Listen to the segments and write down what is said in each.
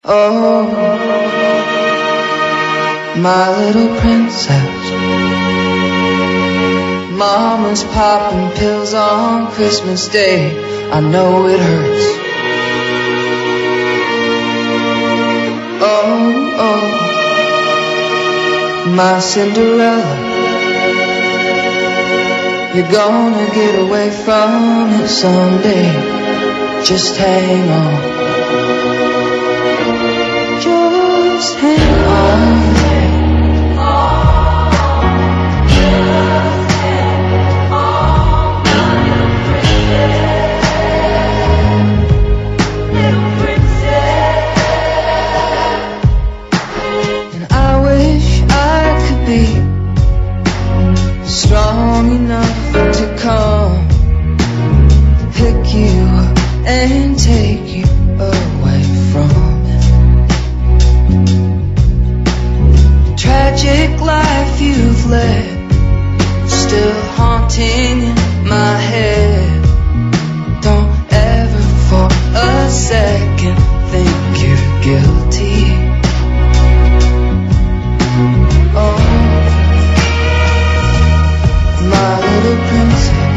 Oh, my little princess. Mama's popping pills on Christmas Day. I know it hurts. Oh, oh, my Cinderella. You're gonna get away from it someday. Just hang on. Just hang on. And I wish I could be strong enough to come pick you up and take you away from it. Tragic life you've led, still haunting in my head. Don't ever for a second think you're guilty. Oh, my little princess.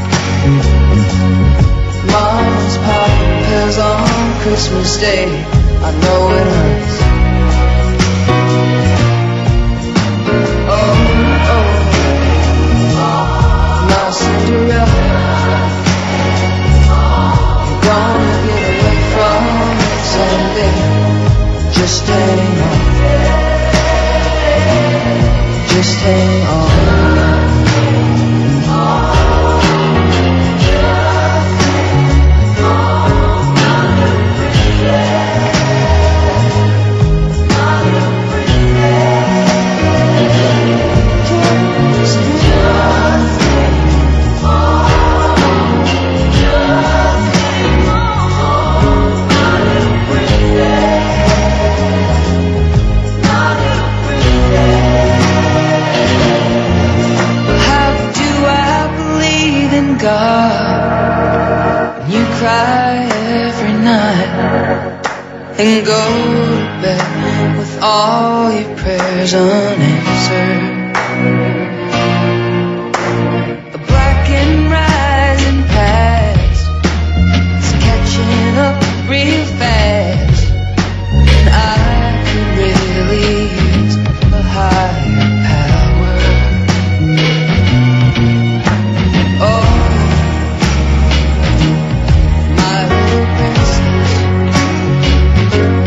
Mama's popping pills on Christmas Day. I know it hurts. Oh, oh, my Cinderella. You're gonna get away from it someday. Just hang on. Just hang on. God, you cry every night and go to bed with all your prayers unanswered. The black and rising past is catching up real fast, and I could really use a higher power. Oh,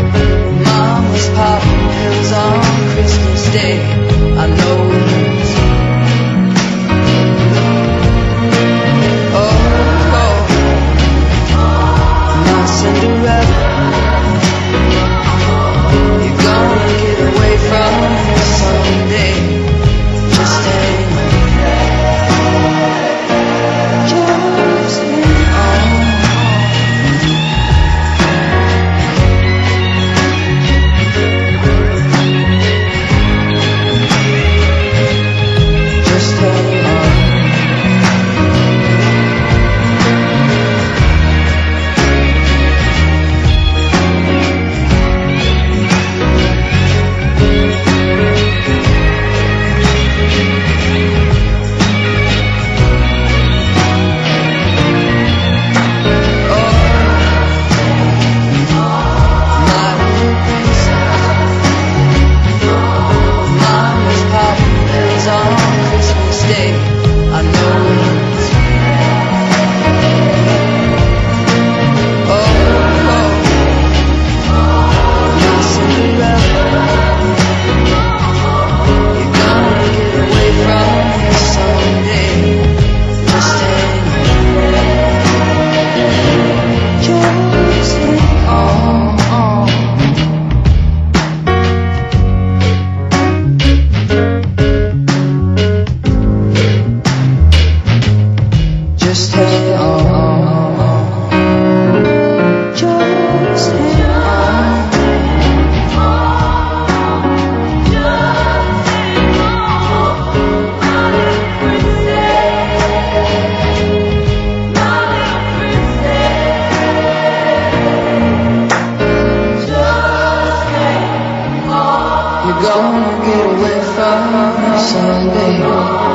popping pills on Christmas Day. I know it hurts. gonna get away from Sunday.